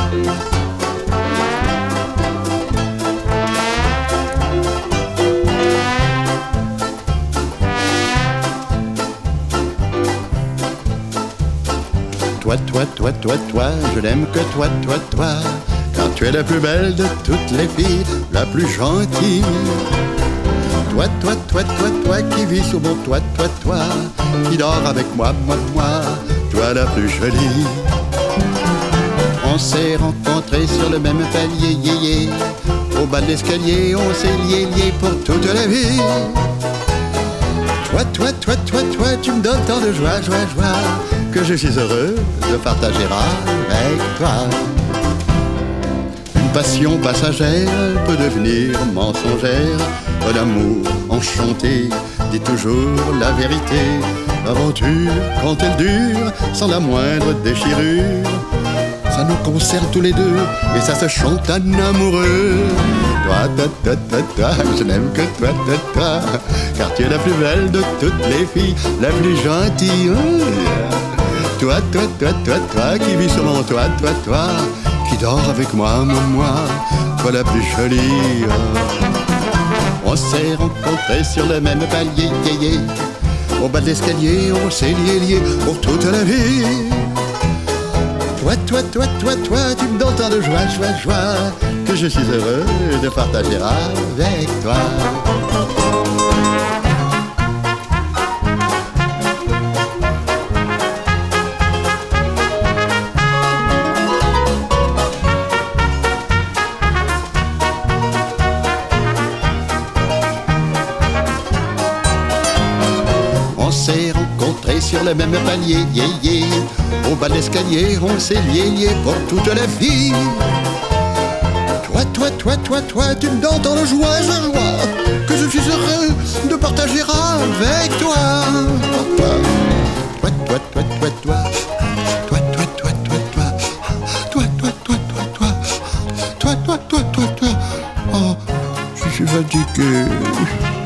Toi, toi, toi, toi, toi, je n'aime que toi, toi, toi, car tu es la plus belle de toutes les filles, la plus gentille. Toi, toi, toi, toi, toi, qui vis sur mon toit, toi, toi, qui dort avec moi, moi, moi, toi la plus jolie. On s'est rencontrés sur le même palier, yé, yé. Au bas de l'escalier, on s'est lié, lié pour toute la vie. Toi, toi, toi, toi, toi, tu me donnes tant de joie, joie, joie, que je suis heureux de partager avec toi. Une passion passagère peut devenir mensongère. Un amour enchanté dit toujours la vérité. L'aventure, quand elle dure, sans la moindre déchirure, ça nous concerne tous les deux et ça se chante un amoureux. Toi, toi, toi, toi, toi, je n'aime que toi, toi, toi, car tu es la plus belle de toutes les filles, la plus gentille. Toi, toi, toi, toi, toi, qui vis sur mon toit, toi, toi, qui dort avec moi, moi, moi, toi la plus jolie. On s'est rencontrés sur le même palier, yé, yé. Au bas de l'escalier, on s'est lié, lié pour toute la vie. Toi, toi, toi, toi, toi, tu me donnes tant de joie, joie, joie, que je suis heureux de partager avec toi. On s'est rencontrés sur le même palier, yé, yé. Au bas de l'escalier, on s'est lié, lié pour toute la vie. Toi, toi, toi, toi, toi, tu me donnes tant de joie, joie, que je suis heureux de partager avec toi. Toi, toi, toi, toi, toi, toi, toi, toi, toi, toi, toi, toi, toi, toi, toi, toi, toi, toi, toi, toi. Oh, je suis fatigué.